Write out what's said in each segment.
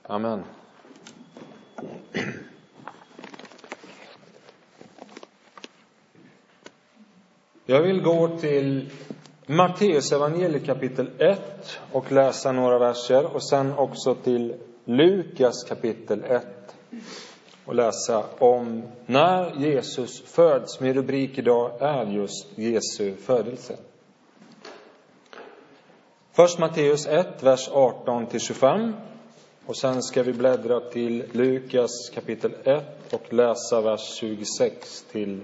Amen. Jag vill gå till Matteus evangeliet kapitel 1 och läsa några verser. Och sen också till Lukas kapitel 1 och läsa om när Jesus föds. Min rubrik idag är just Jesu födelse. Först Matteus 1, vers 18-25. Och sen ska vi bläddra till Lukas kapitel 1 och läsa vers 26-38.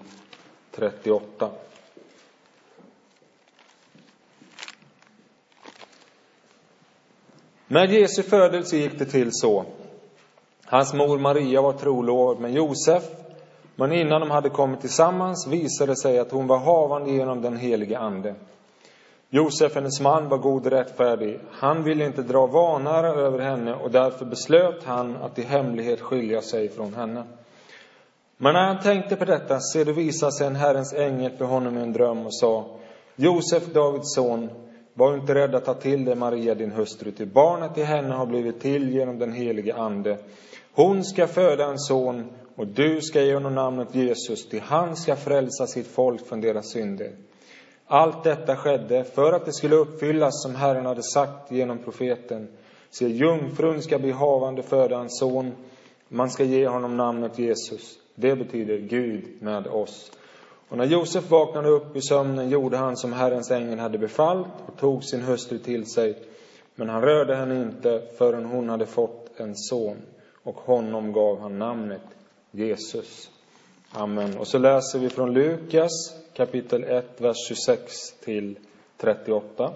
Med Jesu födelse gick det till så. Hans mor Maria var trolovad med Josef. Men innan de hade kommit tillsammans visade sig att hon var havande genom den helige ande. Josef, hennes man, var god och rättfärdig. Han ville inte dra vanära över henne och därför beslöt han att i hemlighet skilja sig från henne. Men när han tänkte på detta så visade sig en Herrens ängel för honom i en dröm och sa: Josef, Davids son, var inte rädd att ta till dig Maria, din hustru, till barnet i henne har blivit till genom den helige ande. Hon ska föda en son och du ska ge honom namnet Jesus, till han ska frälsa sitt folk från deras synder. Allt detta skedde för att det skulle uppfyllas som Herren hade sagt genom profeten. Se, jungfrun ska bli havande, föda en son. Man ska ge honom namnet Jesus. Det betyder Gud med oss. Och när Josef vaknade upp i sömnen gjorde han som Herrens ängel hade befallt och tog sin hustru till sig. Men han rörde henne inte förrän hon hade fått en son. Och honom gav han namnet Jesus. Amen. Och så läser vi från Lukas kapitel 1, vers 26-38.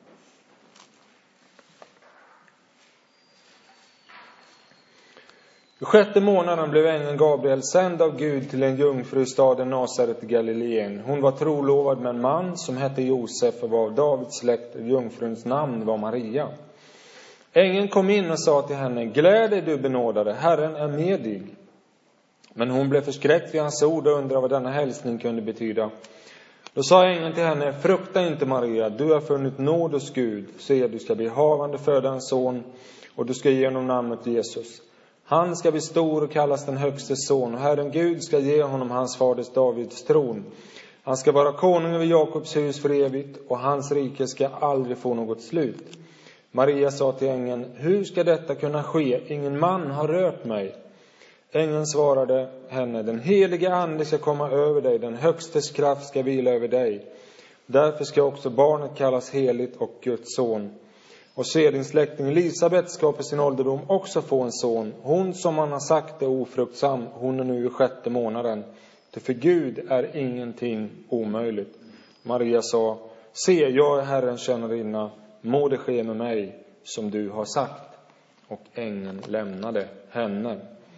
I 6:e månaden blev ängeln Gabriel sänd av Gud till en jungfru i staden Nasaret i Galileen. Hon var trolovad med en man som hette Josef och var av Davids släkt. Jungfruns namn var Maria. Ängeln kom in och sa till henne: Gläd dig, du benådade, Herren är med dig. Men hon blev förskräckt vid hans ord och undrade vad denna hälsning kunde betyda. Då sa ängeln till henne: Frukta inte, Maria, du har funnit nåd hos Gud. Se, du ska bli havande, föda en son och du ska ge honom namnet Jesus. Han ska bli stor och kallas den högste son, och Herren Gud ska ge honom hans faders Davids tron. Han ska vara konung över Jakobs hus för evigt, och hans rike ska aldrig få något slut. Maria sa till ängeln: Hur ska detta kunna ske? Ingen man har rört mig. Ängeln svarade henne: Den helige ande ska komma över dig, den högstes kraft ska vila över dig. Därför ska också barnet kallas heligt och Guds son. Och se, din släkting Elisabet ska på sin ålderdom också få en son. Hon som man har sagt är ofruktsam, hon är nu i 6:e månaden. För Gud är ingenting omöjligt. Maria sa: Se, jag är Herrens tjänarinna, må det ske med mig som du har sagt. Och ängeln lämnade henne.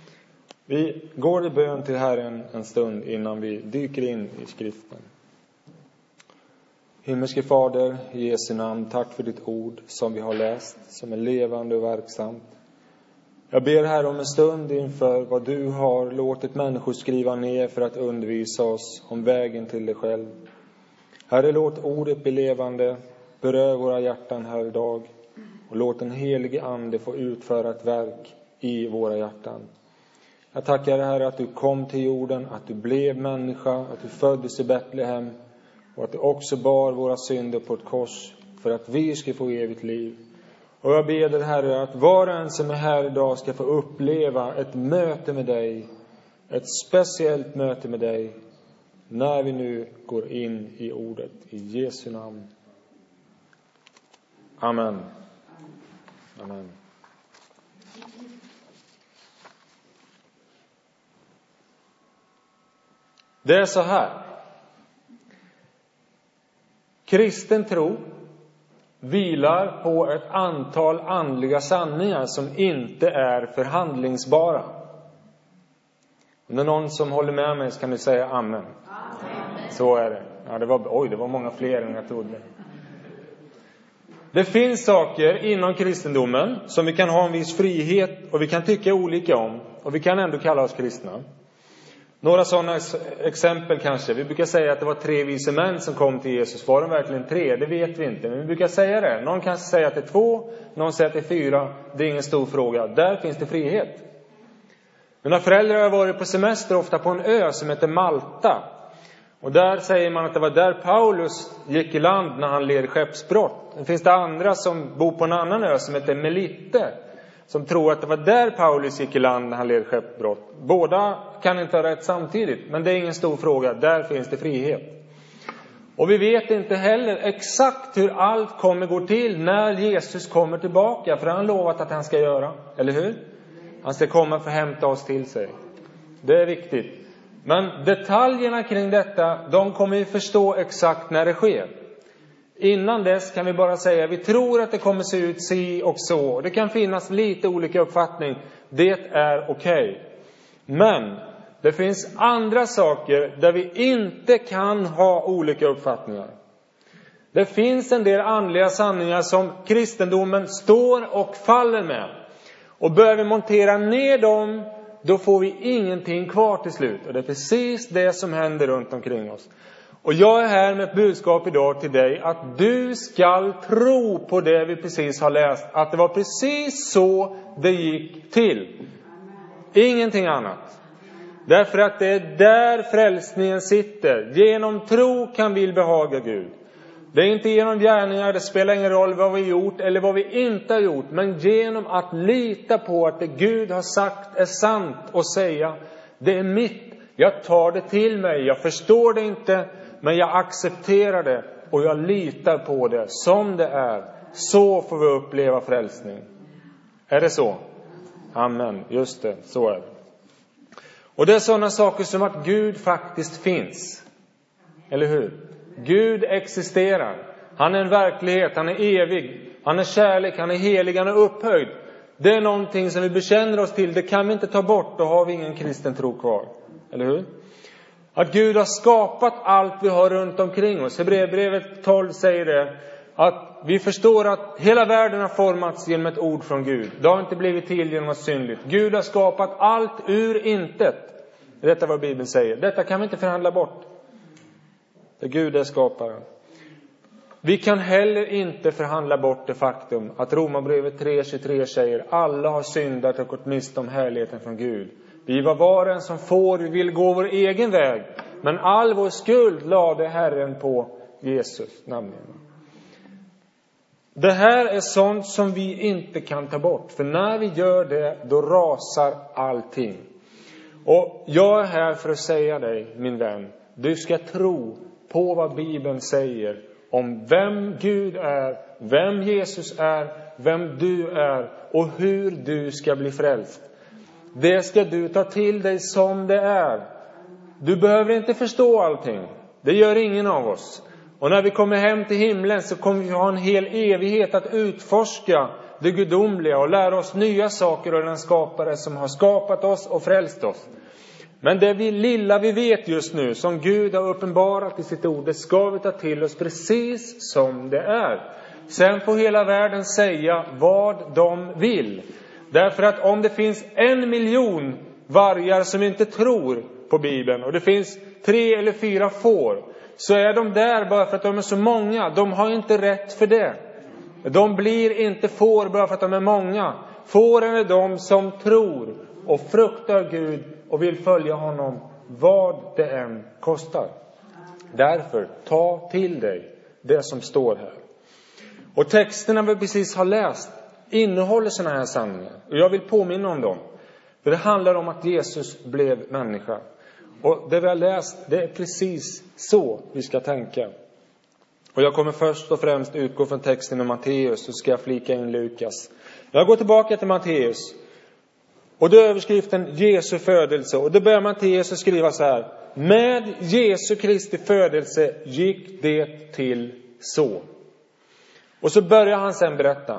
Vi går i bön till Herren en stund innan vi dyker in i skriften. Himmelske Fader, i Jesu namn, tack för ditt ord som vi har läst, som är levande och verksamt. Jag ber här om en stund inför vad du har låtit människor skriva ner för att undervisa oss om vägen till dig själv. Herre, låt ordet bli levande, berör våra hjärtan här idag och låt den helige ande få utföra ett verk i våra hjärtan. Jag tackar Herre att du kom till jorden, att du blev människa, att du föddes i Betlehem och att du också bar våra synder på ett kors för att vi ska få evigt liv. Och jag ber dig, Herre, att var och en som är här idag ska få uppleva ett möte med dig, ett speciellt möte med dig, när vi nu går in i ordet. I Jesu namn. Amen. Amen. Det är så här. Kristen tro vilar på ett antal andliga sanningar som inte är förhandlingsbara. Om det är någon som håller med mig så kan du säga amen. Amen. Så är det. Ja, det var många fler än jag trodde. Det finns saker inom kristendomen som vi kan ha en viss frihet och vi kan tycka olika om. Och vi kan ändå kalla oss kristna. Några sådana exempel kanske. Vi brukar säga att det var 3 vise män som kom till Jesus. Var de verkligen 3? Det vet vi inte. Men vi brukar säga det. Någon kanske säger att det är 2. Någon säger att det är 4. Det är ingen stor fråga. Där finns det frihet. Mina föräldrar har varit på semester ofta på en ö som heter Malta. Och där säger man att det var där Paulus gick i land när han led skeppsbrott. Det finns det andra som bor på en annan ö som heter Melite, som tror att det var där Paulus gick i land när han led skeppsbrott. Båda kan inte ha rätt samtidigt, men det är ingen stor fråga. Där finns det frihet. Och vi vet inte heller exakt hur allt kommer gå till när Jesus kommer tillbaka. För han har lovat att han ska göra, eller hur? Han ska komma för att hämta oss till sig. Det är viktigt. Men detaljerna kring detta, de kommer vi förstå exakt när det sker. Innan dess kan vi bara säga, vi tror att det kommer se ut si och så. Det kan finnas lite olika uppfattning. Det är okej. Men det finns andra saker där vi inte kan ha olika uppfattningar. Det finns en del andliga sanningar som kristendomen står och faller med. Och börjar vi montera ner dem, då får vi ingenting kvar till slut. Och det är precis det som händer runt omkring oss. Och jag är här med ett budskap idag till dig. Att du ska tro på det vi precis har läst. Att det var precis så det gick till. Ingenting annat. Därför att det är där frälsningen sitter. Genom tro kan vi behaga Gud. Det är inte genom gärningar, det spelar ingen roll vad vi har gjort eller vad vi inte har gjort. Men genom att lita på att det Gud har sagt är sant och säga, det är mitt. Jag tar det till mig, jag förstår det inte, men jag accepterar det och jag litar på det som det är. Så får vi uppleva frälsning. Är det så? Amen, just det, så är det. Och det är sådana saker som att Gud faktiskt finns. Eller hur? Gud existerar. Han är en verklighet, han är evig. Han är kärlek, han är helig, han är upphöjd. Det är någonting som vi bekänner oss till. Det kan vi inte ta bort, då har vi ingen kristen tro kvar. Eller hur? Att Gud har skapat allt vi har runt omkring oss. Hebreerbrevet 12 säger det. Att vi förstår att hela världen har formats genom ett ord från Gud. Det har inte blivit till genom något synligt. Gud har skapat allt ur intet. Detta är vad Bibeln säger. Detta kan vi inte förhandla bort. Det Gud är skaparen. Vi kan heller inte förhandla bort det faktum att Romarbrevet 3:23 säger: alla har syndat och gått miste om härligheten från Gud. Vi var var en som får, vi vill gå vår egen väg. Men all vår skuld lade Herren på Jesus namn. Det här är sånt som vi inte kan ta bort. För när vi gör det, då rasar allting. Och jag är här för att säga dig, min vän. Du ska tro på vad Bibeln säger om vem Gud är, vem Jesus är, vem du är och hur du ska bli frälst. Det ska du ta till dig som det är. Du behöver inte förstå allting. Det gör ingen av oss. Och när vi kommer hem till himlen så kommer vi ha en hel evighet att utforska det gudomliga och lära oss nya saker av den skapare som har skapat oss och frälst oss. Men det lilla vi vet just nu, som Gud har uppenbarat i sitt ord, det ska vi ta till oss precis som det är. Sen får hela världen säga vad de vill. Därför att om det finns 1 miljon vargar som inte tror på Bibeln och det finns 3 eller 4 får, så är de där bara för att de är så många. De har inte rätt för det. De blir inte får bara för att de är många. Fåren är de som tror och fruktar Gud och vill följa honom vad det än kostar. Därför, ta till dig det som står här. Och texterna vi precis har läst innehåller sådana här sanningar. Och jag vill påminna om dem. För det handlar om att Jesus blev människa. Och det vi har läst, det är precis så vi ska tänka. Och jag kommer först och främst utgå från texten om Matteus, så ska jag flika in Lukas. Jag går tillbaka till Matteus. Och det är överskriften Jesu födelse. Och det börjar Matteus att skriva så här: med Jesu Kristi födelse gick det till så. Och så börjar han sen berätta.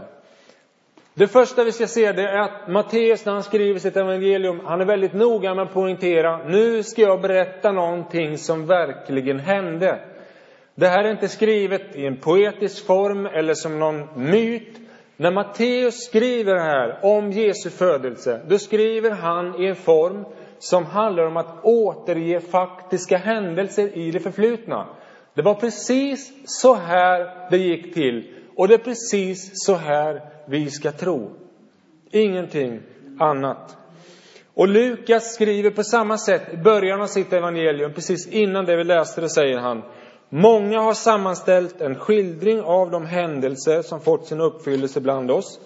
Det första vi ska se, det är att Matteus, när han skriver sitt evangelium, han är väldigt noga med att poängtera: nu ska jag berätta någonting som verkligen hände. Det här är inte skrivet i en poetisk form eller som någon myt. När Matteus skriver här om Jesu födelse, då skriver han i en form som handlar om att återge faktiska händelser i det förflutna. Det var precis så här det gick till. Och det är precis så här vi ska tro. Ingenting annat. Och Lukas skriver på samma sätt i början av sitt evangelium. Precis innan det vi läste det säger han: många har sammanställt en skildring av de händelser som fått sin uppfyllelse bland oss.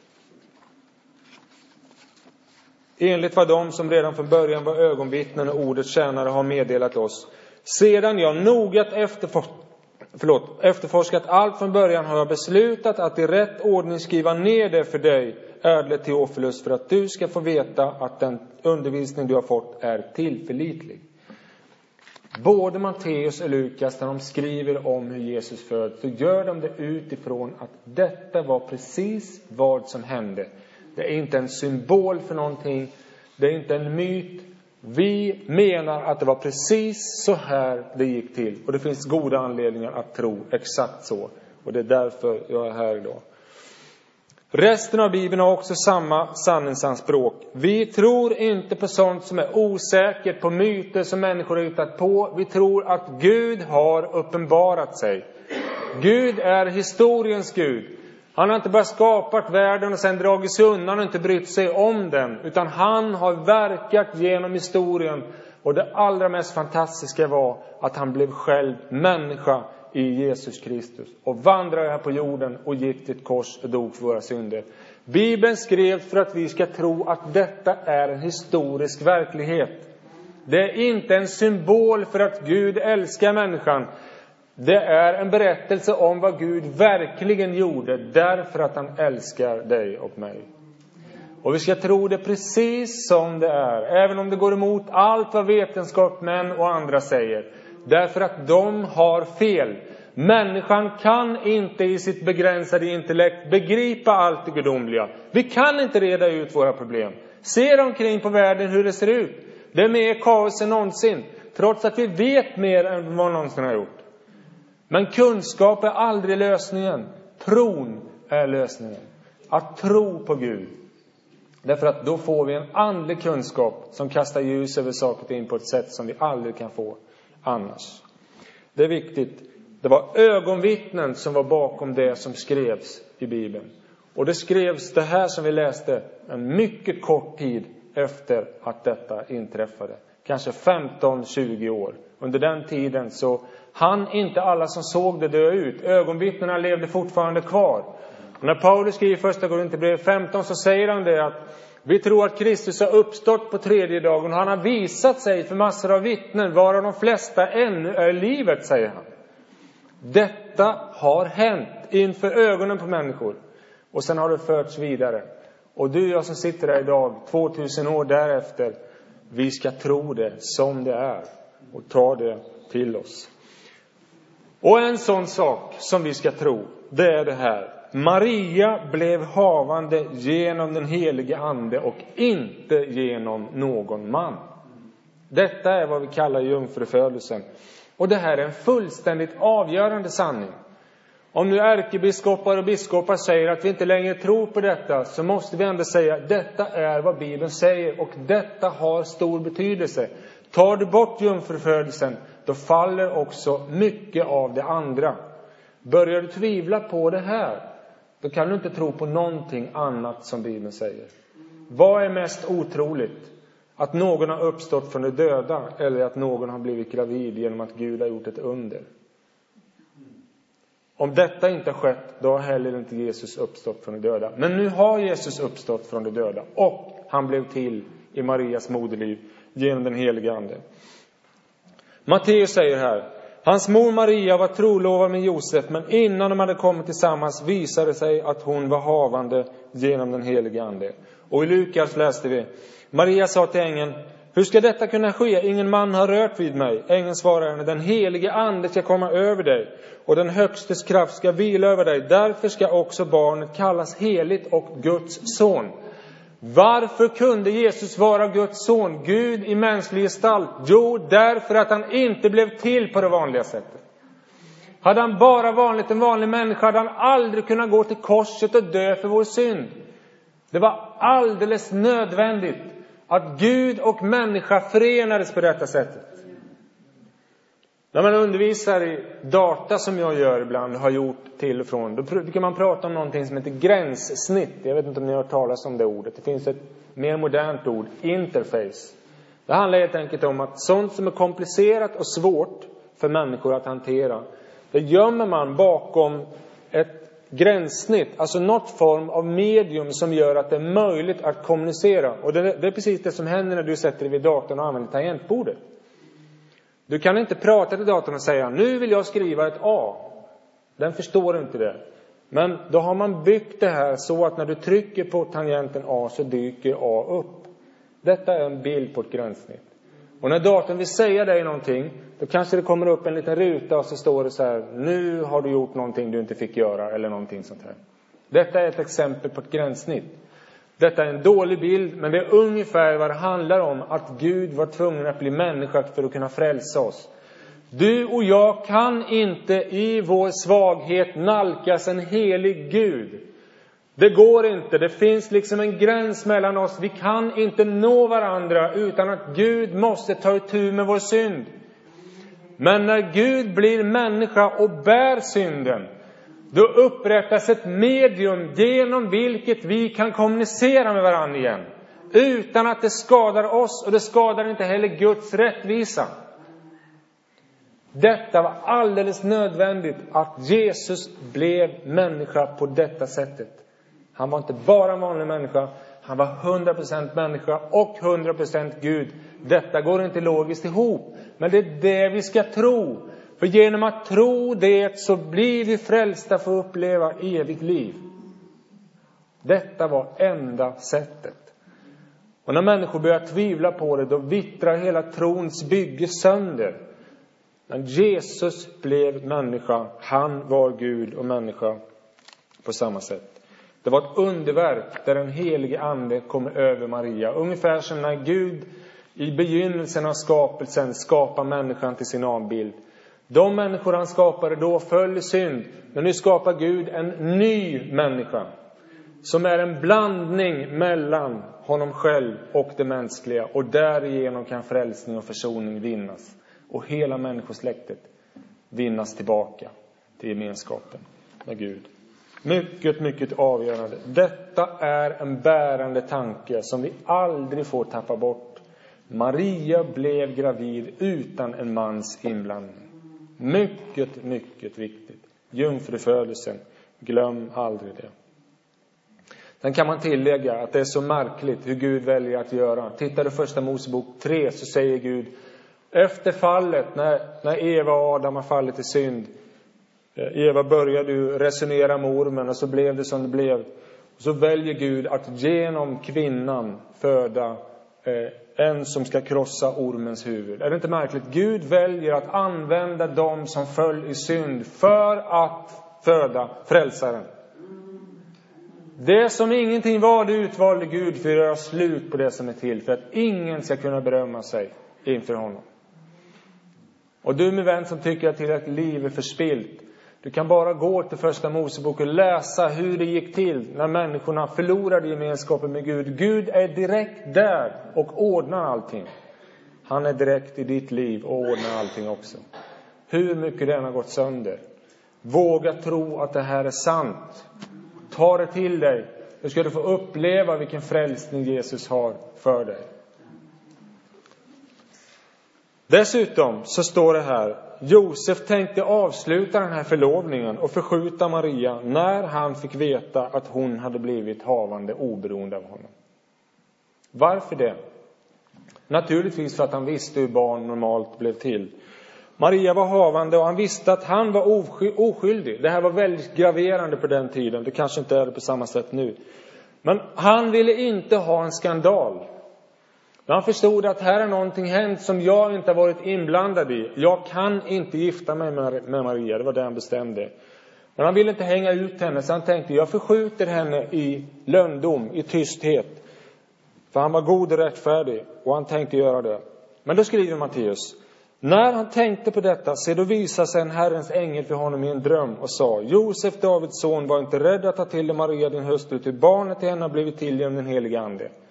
Enligt vad de som redan från början var ögonvittnen och ordets tjänare har meddelat oss. Sedan jag noga efterforskat allt från början har jag beslutat att i rätt ordning skriva ner det för dig, ädle Teofilus, för att du ska få veta att den undervisning du har fått är tillförlitlig. Både Matteus och Lukas, när de skriver om hur Jesus föds, så gör de det utifrån att detta var precis vad som hände. Det är inte en symbol för någonting. Det är inte en myt. Vi menar att det var precis så här det gick till. Och det finns goda anledningar att tro exakt så. Och det är därför jag är här idag. Resten av Bibeln har också samma sanningsanspråk. Vi tror inte på sånt som är osäkert, på myter som människor har hittat på. Vi tror att Gud har uppenbarat sig. Gud är historiens Gud. Han har inte bara skapat världen och sen dragit sig undan och inte brytt sig om den. Utan han har verkat genom historien. Och det allra mest fantastiska var att han blev själv människa i Jesus Kristus. Och vandrade här på jorden och gick till ett kors och dog för våra synder. Bibeln skrevs för att vi ska tro att detta är en historisk verklighet. Det är inte en symbol för att Gud älskar människan. Det är en berättelse om vad Gud verkligen gjorde därför att han älskar dig och mig. Och vi ska tro det precis som det är, även om det går emot allt vad vetenskapsmän och andra säger. Därför att de har fel. Människan kan inte i sitt begränsade intellekt begripa allt det gudomliga. Vi kan inte reda ut våra problem. Se omkring på världen hur det ser ut. Det är mer kaos än någonsin, trots att vi vet mer än vad någonsin har gjort. Men kunskap är aldrig lösningen. Tron är lösningen. Att tro på Gud. Därför att då får vi en andlig kunskap som kastar ljus över saker och ting på ett sätt som vi aldrig kan få annars. Det är viktigt. Det var ögonvittnen som var bakom det som skrevs i Bibeln. Och det skrevs det här som vi läste en mycket kort tid efter att detta inträffade. Kanske 15-20 år. Under den tiden så hann inte alla som såg det dö ut. Ögonvittnena levde fortfarande kvar. Och när Paulus skriver i första Korinthierbrevet 15 så säger han det att vi tror att Kristus har uppstått på tredje dagen. Och han har visat sig för massor av vittnen, varav de flesta ännu är i livet, säger han. Detta har hänt inför ögonen på människor. Och sen har det förts vidare. Och du och jag som sitter där idag, 2000 år därefter, vi ska tro det som det är. Och ta det till oss. Och en sån sak som vi ska tro, det är det här. Maria blev havande genom den helige ande och inte genom någon man. Detta är vad vi kallar jungfrufödelsen. Och det här är en fullständigt avgörande sanning. Om nu ärkebiskopar och biskopar säger att vi inte längre tror på detta, så måste vi ändå säga att detta är vad Bibeln säger och detta har stor betydelse. Tar du bort jungfrufödelsen, då faller också mycket av det andra. Börjar du tvivla på det här, då kan du inte tro på någonting annat som Bibeln säger. Vad är mest otroligt? Att någon har uppstått från de döda eller att någon har blivit gravid genom att Gud har gjort ett under? Om detta inte har skett, då har heller inte Jesus uppstått från de döda. Men nu har Jesus uppstått från de döda och han blev till i Marias moderliv genom den helige ande. Matteus säger här: hans mor Maria var trolovad med Josef, men innan de hade kommit tillsammans visade sig att hon var havande genom den helige ande. Och i Lukas läste vi: Maria sa till ängeln: hur ska detta kunna ske? Ingen man har rört vid mig. Ängeln svarade henne: den helige ande ska komma över dig och den högstes kraft ska vila över dig. Därför ska också barnet kallas heligt och Guds son. Varför kunde Jesus vara Guds son, Gud i mänsklig gestalt? Jo, därför att han inte blev till på det vanliga sättet. Hade han bara varit en vanlig människa hade han aldrig kunnat gå till korset och dö för vår synd. Det var alldeles nödvändigt Att Gud och människa förenades på detta sättet. När man undervisar i data som jag gör ibland, har gjort till och från, då brukar man prata om någonting som heter gränssnitt. Jag vet inte om ni har hört talas om det ordet. Det finns ett mer modernt ord, interface. Det handlar helt enkelt om att sånt som är komplicerat och svårt för människor att hantera, det gömmer man bakom ett gränssnitt. Alltså något form av medium som gör att det är möjligt att kommunicera. Och det är precis det som händer när du sätter dig vid datorn och använder tangentbordet. Du kan inte prata till datorn och säga, nu vill jag skriva ett A. Den förstår inte det. Men då har man byggt det här så att när du trycker på tangenten A så dyker A upp. Detta är en bild på ett gränssnitt. Och när datorn vill säga dig någonting, då kanske det kommer upp en liten ruta och så står det så här, nu har du gjort någonting du inte fick göra eller någonting sånt här. Detta är ett exempel på ett gränssnitt. Detta är en dålig bild, men det är ungefär vad det handlar om, att Gud var tvungen att bli människa för att kunna frälsa oss. Du och jag kan inte i vår svaghet nalkas en helig Gud. Det går inte. Det finns liksom en gräns mellan oss. Vi kan inte nå varandra utan att Gud måste ta itu med vår synd. Men när Gud blir människa och bär synden, då upprättas ett medium genom vilket vi kan kommunicera med varandra igen. Utan att det skadar oss, och det skadar inte heller Guds rättvisa. Detta var alldeles nödvändigt, att Jesus blev människa på detta sättet. Han var inte bara en vanlig människa, han var 100% människa och 100% Gud. Detta går inte logiskt ihop, men det är det vi ska tro. För genom att tro det så blir vi frälsta för att uppleva evigt liv. Detta var enda sättet. Och när människor börjar tvivla på det, då vittrar hela trons bygge sönder. Men Jesus blev människa. Han var Gud och människa på samma sätt. Det var ett underverk där den helige ande kom över Maria. Ungefär som när Gud i begynnelsen av skapelsen skapar människan till sin avbild. De människor han skapade då föll i synd. Men nu skapar Gud en ny människa. Som är en blandning mellan honom själv och det mänskliga. Och därigenom kan frälsning och försoning vinnas. Och hela människosläktet vinnas tillbaka till gemenskapen med Gud. Mycket, mycket avgörande. Detta är en bärande tanke som vi aldrig får tappa bort. Maria blev gravid utan en mans inblandning. Mycket, mycket viktigt. Jungfrufödelsen. Glöm aldrig det. Sen kan man tillägga att det är så märkligt hur Gud väljer att göra. Tittar du första Mosebok 3 så säger Gud, efter fallet, när Eva och Adam har fallit i synd. Eva började ju resonera med ormen och så blev det som det blev. Och så väljer Gud att genom kvinnan föda en som ska krossa ormens huvud. Är det inte märkligt? Gud väljer att använda dem som föll i synd för att föda frälsaren. Det som ingenting var, det utvalde Gud för att göra slut på det som är till. För att ingen ska kunna berömma sig inför honom. Och du min vän som tycker att ditt liv är förspilt. Du kan bara gå till första Mosebok och läsa hur det gick till när människorna förlorade gemenskapen med Gud. Gud är direkt där och ordnar allting. Han är direkt i ditt liv och ordnar allting också. Hur mycket den har gått sönder. Våga tro att det här är sant. Ta det till dig. Du ska få uppleva vilken frälsning Jesus har för dig. Dessutom så står det här, Josef tänkte avsluta den här förlovningen och förskjuta Maria när han fick veta att hon hade blivit havande oberoende av honom. Varför det? Naturligtvis för att han visste hur barn normalt blev till. Maria var havande och han visste att han var oskyldig. Det här var väldigt graverande på den tiden. Det kanske inte är det på samma sätt nu. Men han ville inte ha en skandal. Han förstod att här är någonting hänt som jag inte har varit inblandad i. Jag kan inte gifta mig med Maria. Det var det han bestämde. Men han ville inte hänga ut henne. Så han tänkte, jag förskjuter henne i löndom, i tysthet. För han var god och rättfärdig. Och han tänkte göra det. Men då skriver Matteus. När han tänkte på detta, så då visade sig en Herrens ängel för honom i en dröm och sa, Josef, Davids son, var inte rädd att ta till dig Maria, din hustru, till barnet till henne har blivit till genom den heliga ande.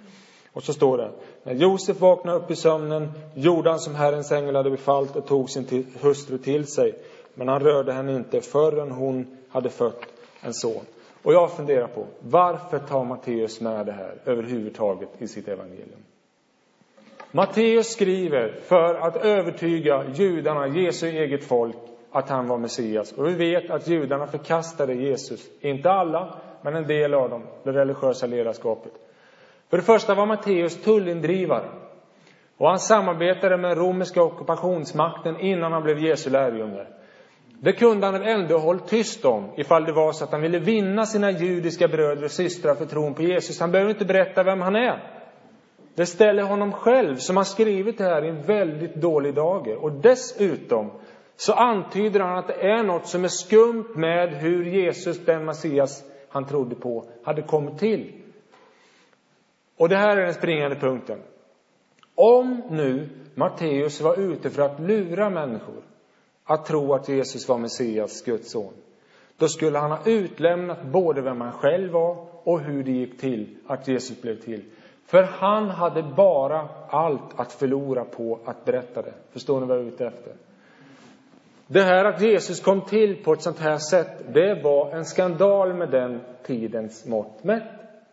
Och så står det: när Josef vaknade upp i sömnen gjorde han som Herrens ängel hade befallt och tog sin hustru till sig. Men han rörde henne inte förrän hon hade fött en son. Och jag funderar på, varför tar Matteus med det här överhuvudtaget i sitt evangelium? Matteus skriver för att övertyga judarna, Jesu eget folk, att han var Messias. Och vi vet att judarna förkastade Jesus. Inte alla, men en del av dem, det religiösa ledarskapet. För det första var Matteus tullindrivare. Och han samarbetade med romerska ockupationsmakten innan han blev Jesu lärjunge. Det kunde han ändå hållit tyst om ifall det var så att han ville vinna sina judiska bröder och systrar för tron på Jesus. Han behöver inte berätta vem han är. Det ställer honom själv, som har skrivit det här, i en väldigt dålig dager. Och dessutom så antyder han att det är något som är skumt med hur Jesus, den Messias han trodde på, hade kommit till. Och det här är den springande punkten. Om nu Matteus var ute för att lura människor att tro att Jesus var Messias, Guds son, då skulle han ha utlämnat både vem han själv var och hur det gick till att Jesus blev till. För han hade bara allt att förlora på att berätta det. Förstår ni vad jag är ute efter? Det här att Jesus kom till på ett sånt här sätt, det var en skandal med den tidens mått mätt.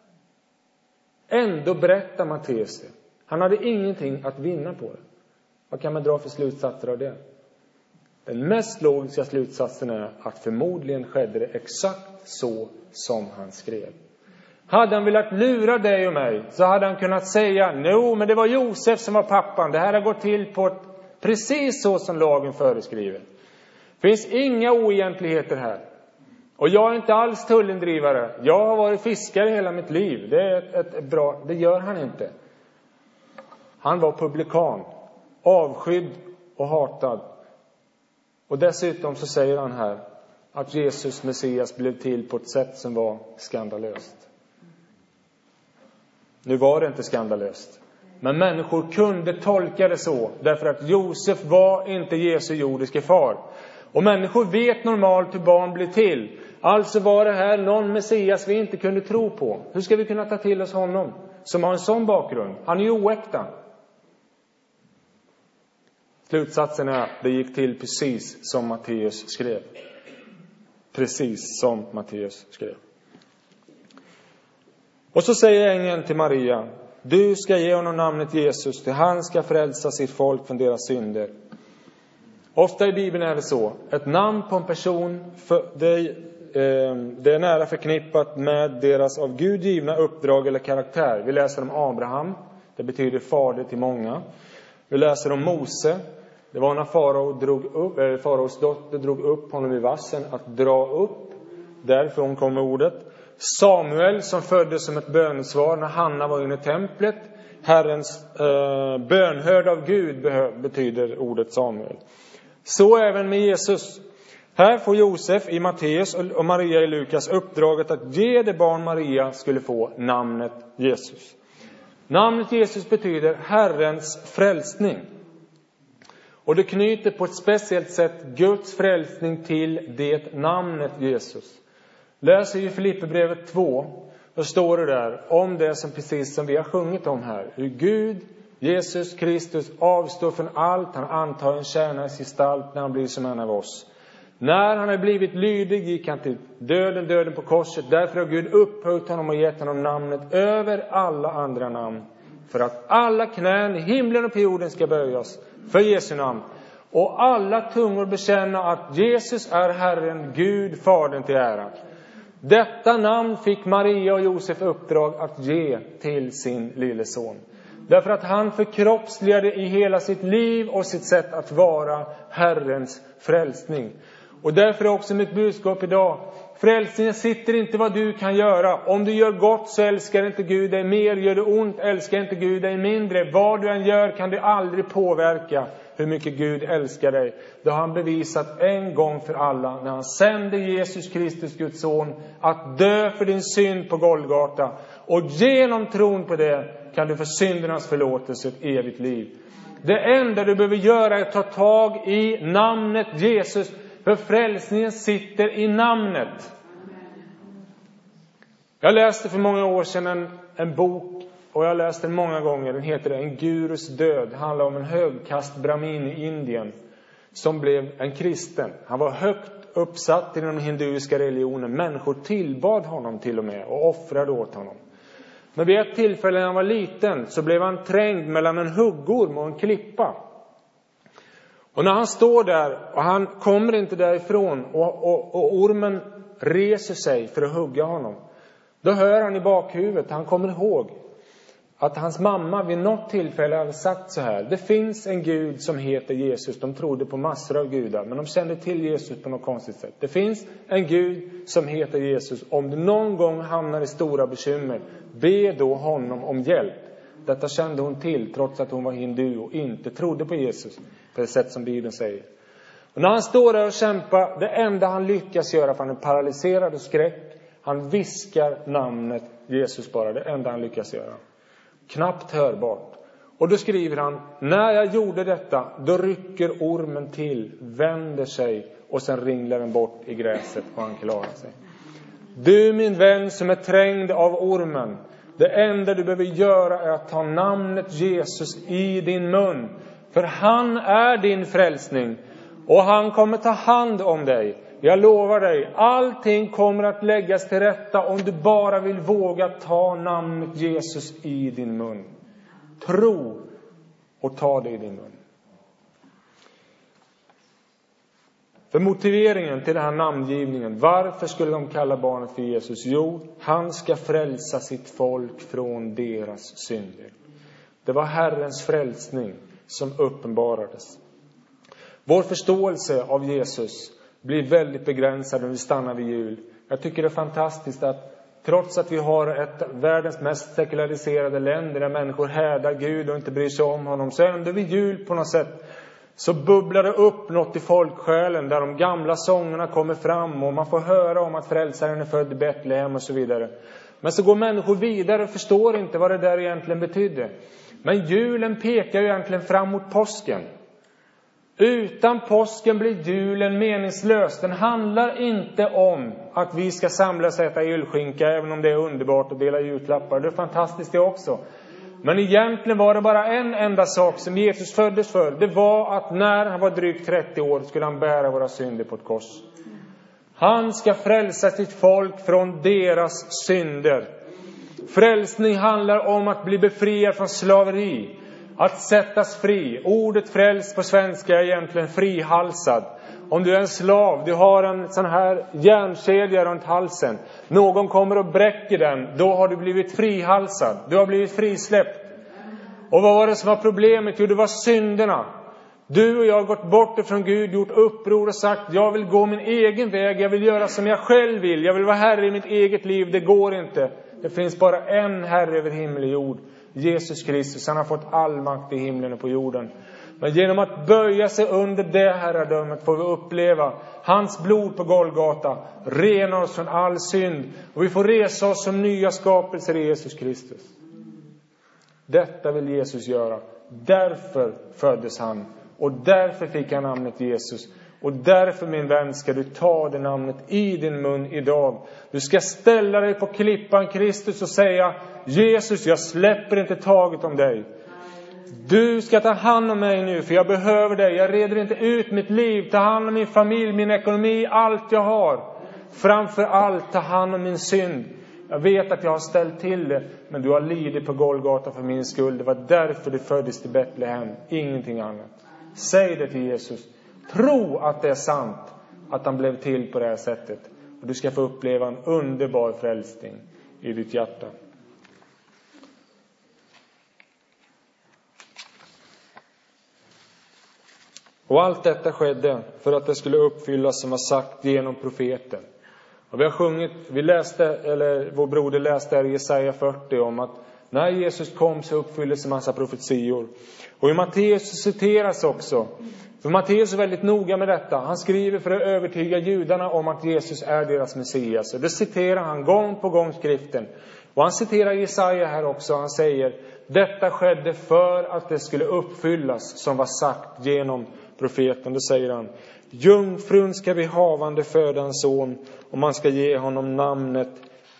Ändå berättar Matteus det. Han hade ingenting att vinna på det. Vad kan man dra för slutsatser av det? Den mest logiska slutsatsen är att förmodligen skedde det exakt så som han skrev. Hade han velat lura dig och mig så hade han kunnat säga: no, men det var Josef som var pappan. Det här har gått till på precis så som lagen föreskriver. Det finns inga oegentligheter här. Och jag är inte alls tullindrivare. Jag har varit fiskare hela mitt liv. Det är ett bra. Det gör han inte. Han var publikan. Avskydd och hatad. Och dessutom så säger han här att Jesus Messias blev till på ett sätt som var skandalöst. Nu var det inte skandalöst. Men människor kunde tolka det så. Därför att Josef var inte Jesu jordiske far. Och människor vet normalt hur barn blir till. Alltså var det här någon Messias vi inte kunde tro på. Hur ska vi kunna ta till oss honom som har en sån bakgrund? Han är ju oäkta. Slutsatsen är att det gick till precis som Matteus skrev. Precis som Matteus skrev. Och så säger ängeln till Maria: du ska ge honom namnet Jesus, till han ska frälsa sitt folk från deras synder. Ofta i Bibeln är det så. Ett namn på en person, det är nära förknippat med deras av Gud givna uppdrag eller karaktär. Vi läser om Abraham. Det betyder fader till många. Vi läser om Mose. Det var när faraos dotter drog upp honom i vassen att dra upp. Därifrån kommer ordet. Samuel som föddes som ett bönesvar när Hanna var inne i templet. Herrens bönhörd av Gud betyder ordet Samuel. Så även med Jesus. Här får Josef i Matteus och Maria i Lukas uppdraget att ge det barn Maria skulle få namnet Jesus. Namnet Jesus betyder Herrens frälsning. Och det knyter på ett speciellt sätt Guds frälsning till det namnet Jesus. Läser i Filipperbrevet 2, då står det där om det som precis som vi har sjungit om här. Hur Gud, Jesus Kristus, avstår från allt. Han antar en tjänares gestalt när han blir som en av oss. När han har blivit lydig gick han till döden på korset. Därför har Gud upphöjt honom och gett honom namnet över alla andra namn. För att alla knän i himlen och på jorden ska böjas för Jesu namn. Och alla tungor bekänna att Jesus är Herren, Gud, Fadern till ära. Detta namn fick Maria och Josef uppdrag att ge till sin lille son. Därför att han förkroppsligade i hela sitt liv och sitt sätt att vara Herrens frälsning. Och därför är också mitt budskap idag: frälsningen sitter inte vad du kan göra. Om du gör gott så älskar inte Gud dig mer. Gör du ont älskar inte Gud dig mindre. Vad du än gör kan du aldrig påverka hur mycket Gud älskar dig. Det har han bevisat en gång för alla när han sände Jesus Kristus, Guds son, att dö för din synd på Golgata. Och genom tron på det kan du få syndernas förlåtelse, ett evigt liv. Det enda du behöver göra är att ta tag i namnet Jesus. För frälsningen sitter i namnet. Jag läste för många år sedan en bok och jag har läst den många gånger. Den heter En gurus död. Det handlar om en högkast brahmin i Indien som blev en kristen. Han var högt uppsatt i den hinduiska religionen. Människor tillbad honom till och med och offrade åt honom. Men vid ett tillfälle när han var liten så blev han trängd mellan en huggorm och en klippa. Och när han står där och han kommer inte därifrån och ormen reser sig för att hugga honom. Då hör han i bakhuvudet, han kommer ihåg att hans mamma vid något tillfälle hade sagt så här. Det finns en gud som heter Jesus. De trodde på massor av gudar, men de kände till Jesus på något konstigt sätt. Det finns en gud som heter Jesus. Om du någon gång hamnar i stora bekymmer, be då honom om hjälp. Detta kände hon till trots att hon var hindu och inte trodde på Jesus på det sätt som Bibeln säger. Och när han står där och kämpar, det enda han lyckas göra, för han är paralyserad och skräck, han viskar namnet Jesus bara. Det enda han lyckas göra. Knappt hörbart. Och då skriver han, när jag gjorde detta, då rycker ormen till, vänder sig och sen ringlar den bort i gräset och han klarar sig. Du min vän som är trängd av ormen, det enda du behöver göra är att ta namnet Jesus i din mun. För han är din frälsning och han kommer ta hand om dig. Jag lovar dig, allting kommer att läggas till rätta om du bara vill våga ta namnet Jesus i din mun. Tro och ta det i din mun. För motiveringen till den här namngivningen, varför skulle de kalla barnet för Jesus? Jo, han ska frälsa sitt folk från deras synder. Det var Herrens frälsning som uppenbarades. Vår förståelse av Jesus blir väldigt begränsad när vi stannar vid jul. Jag tycker det är fantastiskt att trots att vi har ett världens mest sekulariserade länder där människor härdar Gud och inte bryr sig om honom, så ändå vid jul på något sätt så bubblar det upp något i folksjälen där de gamla sångerna kommer fram och man får höra om att frälsaren är född i Betlehem och så vidare. Men så går människor vidare och förstår inte vad det där egentligen betydde. Men julen pekar ju egentligen fram mot påsken. Utan påsken blir julen meningslös. Den handlar inte om att vi ska samlas och äta julskinka, även om det är underbart att dela julklappar. Det är fantastiskt det också. Men egentligen var det bara en enda sak som Jesus föddes för. Det var att när han var drygt 30 år skulle han bära våra synder på ett kors. Han ska frälsa sitt folk från deras synder. Frälsning handlar om att bli befriad från slaveri. Att sättas fri. Ordet fräls på svenska är egentligen frihalsad. Om du är en slav, du har en sån här järnkedja runt halsen. Någon kommer och bräcker den, då har du blivit frihalsad. Du har blivit frisläppt. Och vad var det som var problemet? Jo, det var synderna. Du och jag har gått bort ifrån Gud, gjort uppror och sagt, jag vill gå min egen väg, jag vill göra som jag själv vill. Jag vill vara herre i mitt eget liv, det går inte. Det finns bara en herre över himmel och jord. Jesus Kristus, han har fått all makt i himlen och på jorden. Men genom att böja sig under det herradömet får vi uppleva hans blod på Golgata, rena oss från all synd. Och vi får resa oss som nya skapelser i Jesus Kristus. Detta vill Jesus göra. Därför föddes han. Och därför fick han namnet Jesus. Och därför, min vän, ska du ta det namnet i din mun idag. Du ska ställa dig på klippan Kristus och säga, Jesus, jag släpper inte taget om dig. Du ska ta hand om mig nu, för jag behöver dig. Jag reder inte ut mitt liv. Ta hand om min familj, min ekonomi, allt jag har. Framför allt ta hand om min synd. Jag vet att jag har ställt till det, men du har lidit på Golgata för min skull. Det var därför du föddes till Betlehem, ingenting annat. Säg det till Jesus. Tro att det är sant att han blev till på det här sättet. Och du ska få uppleva en underbar frälsning i ditt hjärta. Och allt detta skedde för att det skulle uppfyllas som var sagt genom profeten. Och vi har sjungit, vår broder läste här i Jesaja 40 om att när Jesus kom så uppfylldes en massa profetior. Och i Matteus så citeras också. För Matteus är väldigt noga med detta. Han skriver för att övertyga judarna om att Jesus är deras Messias. Och det citerar han gång på gång skriften. Och han citerar Jesaja här också. Han säger, detta skedde för att det skulle uppfyllas som var sagt genom profeten. Då säger han, jungfrun ska vid havande föda en son och man ska ge honom namnet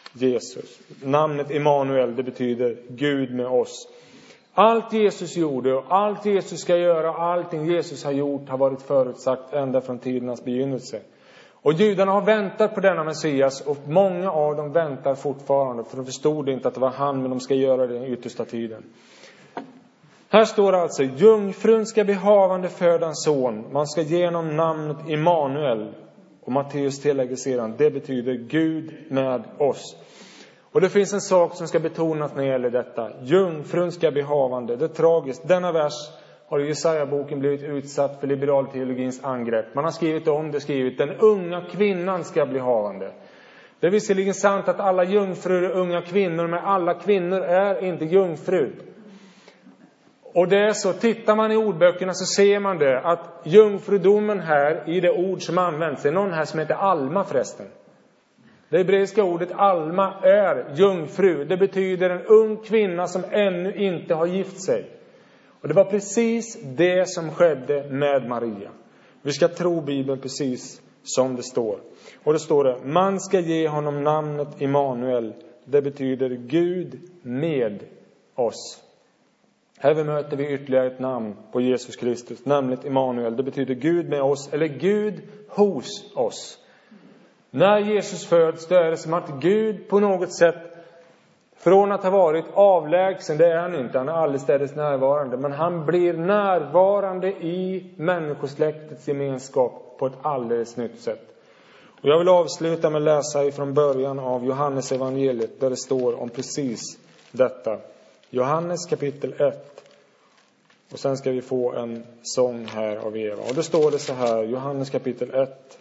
Jesus. Namnet Immanuel, det betyder Gud med oss. Allt Jesus gjorde och allt Jesus ska göra, allting Jesus har gjort har varit förutsagt ända från tidernas begynnelse. Och judarna har väntat på denna Messias, och många av dem väntar fortfarande, för de förstod inte att det var han, men de ska göra det i den yttersta tiden. Här står alltså: jungfrun ska bli havande föda en son. Man ska ge honom namnet Immanuel. Och Matteus tillägger sedan: det betyder Gud med oss. Och det finns en sak som ska betonas när det gäller detta. Jungfrun ska bli havande. Det är tragiskt. Denna vers har i Jesaja-boken blivit utsatt för liberal teologins angrepp. Man har skrivit om det, skrivit: den unga kvinnan ska bli havande. Det är visserligen sant att alla jungfrur är unga kvinnor, men alla kvinnor är inte jungfrur. Och det är så, tittar man i ordböckerna så ser man det, att jungfrudomen här i det ord som används, det är någon här som heter Alma förresten. Det hebreiska ordet Alma är jungfru. Det betyder en ung kvinna som ännu inte har gift sig. Och det var precis det som skedde med Maria. Vi ska tro Bibeln precis som det står. Och det står det: man ska ge honom namnet Immanuel. Det betyder Gud med oss. Här möter vi ytterligare ett namn på Jesus Kristus, namnet Immanuel. Det betyder Gud med oss, eller Gud hos oss. När Jesus föds, då är det som att Gud på något sätt, från att ha varit avlägsen, det är han inte, han är allestädes närvarande, men han blir närvarande i människosläktets gemenskap på ett alldeles nytt sätt. Och jag vill avsluta med att läsa ifrån början av Johannes evangeliet, där det står om precis detta. Johannes kapitel 1. Och sen ska vi få en sång här av Eva. Och då står det så här, Johannes kapitel 1.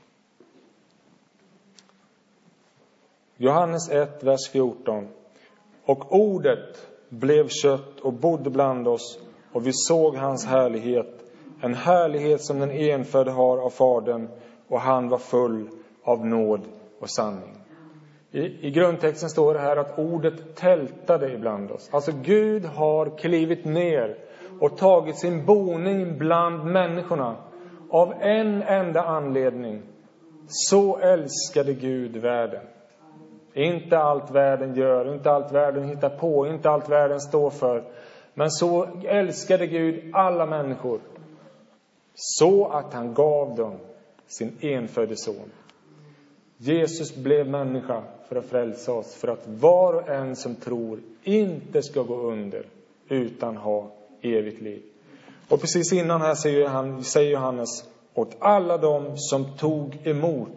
Johannes 1, vers 14. Och ordet blev kött och bodde bland oss, och vi såg hans härlighet. En härlighet som den enfödde har av Fadern, och han var full av nåd och sanning. I grundtexten står det här att ordet tältade ibland oss. Alltså Gud har klivit ner och tagit sin boning bland människorna. Av en enda anledning. Så älskade Gud världen. Inte allt världen gör, inte allt världen hittar på, inte allt världen står för. Men så älskade Gud alla människor. Så att han gav dem sin enfödde son. Jesus blev människa för att frälsa oss, för att var och en som tror inte ska gå under utan ha evigt liv. Och precis innan här säger Johannes: åt alla dem som tog emot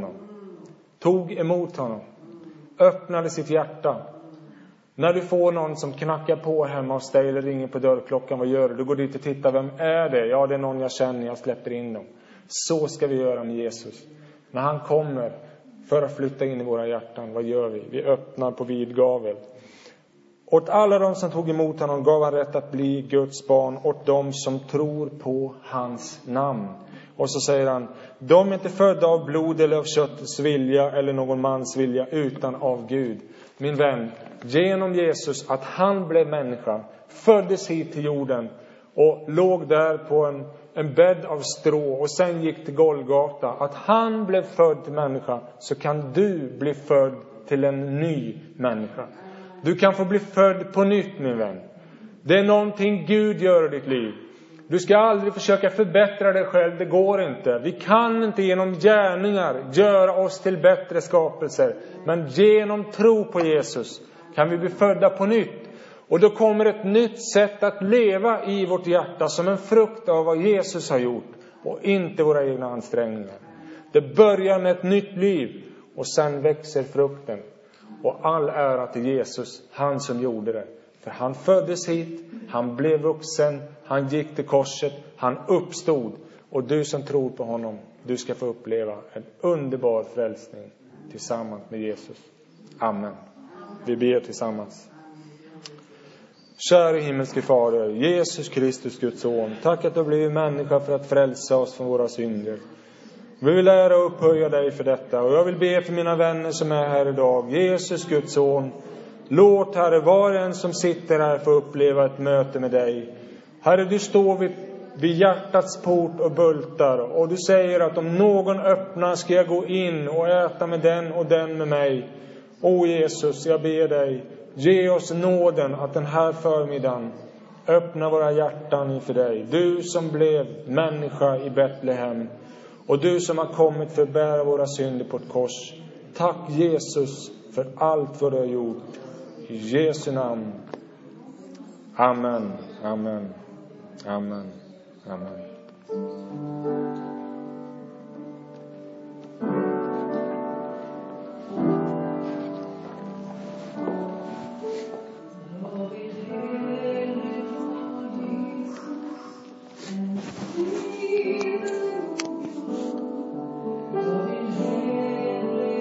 honom, öppnade sitt hjärta. När du får någon som knackar på hemma hos dig eller ringer på dörrklockan, vad gör du? Du går dit och tittar, vem är det? Ja, det är någon jag känner, jag släpper in dem. Så ska vi göra med Jesus. När han kommer för att flytta in i våra hjärtan, vad gör vi? Vi öppnar på vid gavel. Åt alla de som tog emot honom gav han rätt att bli Guds barn, åt de som tror på hans namn. Och så säger han: de är inte födda av blod eller av köttets vilja eller någon mans vilja, utan av Gud. Min vän, genom Jesus, att han blev människa, föddes hit till jorden och låg där på en bädd av strå och sen gick till Golgata. Att han blev född till människa, så kan du bli född till en ny människa. Du kan få bli född på nytt, min vän. Det är någonting Gud gör i ditt liv. Du ska aldrig försöka förbättra dig själv, det går inte. Vi kan inte genom gärningar göra oss till bättre skapelser. Men genom tro på Jesus kan vi bli födda på nytt. Och då kommer ett nytt sätt att leva i vårt hjärta som en frukt av vad Jesus har gjort. Och inte våra egna ansträngningar. Det börjar med ett nytt liv och sen växer frukten. Och all ära till Jesus, han som gjorde det. För han föddes hit, han blev vuxen, han gick till korset, han uppstod. Och du som tror på honom, du ska få uppleva en underbar frälsning tillsammans med Jesus. Amen. Vi ber tillsammans. Kära himmelske Fader, Jesus Kristus, Guds son. Tack att du har blivit människa för att frälsa oss från våra synder. Vi vill lära och upphöja dig för detta. Och jag vill be för mina vänner som är här idag. Jesus, Guds son. Låt, Herre, var en som sitter här få uppleva ett möte med dig. Herre, du står vid hjärtats port och bultar. Och du säger att om någon öppnar ska jag gå in och äta med den och den med mig. O Jesus, jag ber dig, ge oss nåden att den här förmiddagen öppna våra hjärtan inför dig. Du som blev människa i Betlehem och du som har kommit för att bära våra synder på ett kors. Tack Jesus för allt vad du har gjort. I Jesu namn. Amen, amen, amen, amen.